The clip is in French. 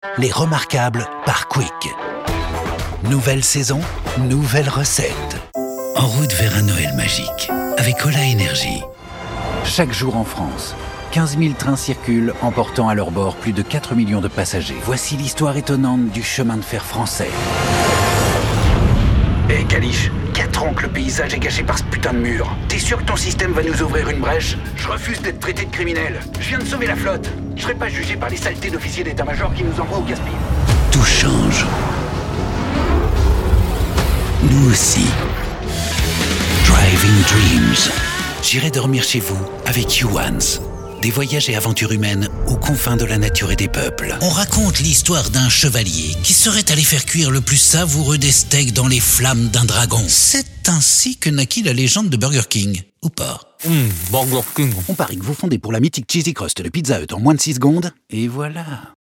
Les remarquables par Quick. Nouvelle saison, nouvelle recette. En route vers un Noël magique, avec Ola Énergie. Chaque jour en France, 15 000 trains circulent, emportant à leur bord plus de 4 millions de passagers. Voici l'histoire étonnante du chemin de fer français. Hé Caliche, 4 ans que le paysage est gâché par ce putain de mur. T'es sûr que ton système va nous ouvrir une brèche? Je refuse d'être traité de criminel. Je viens de sauver la flotte. Je serai pas jugé par les saletés d'officiers d'état-major qui nous envoient au casse-pied. Tout change. Nous aussi. Driving Dreams. J'irai dormir chez vous avec YouOnes. Des voyages et aventures humaines aux confins de la nature et des peuples. On raconte l'histoire d'un chevalier qui serait allé faire cuire le plus savoureux des steaks dans les flammes d'un dragon. C'est ainsi que naquit la légende de Burger King. Ou pas? Burger King. On parie que vous fondez pour la mythique Cheesy Crust de Pizza Hut en moins de 6 secondes, et voilà.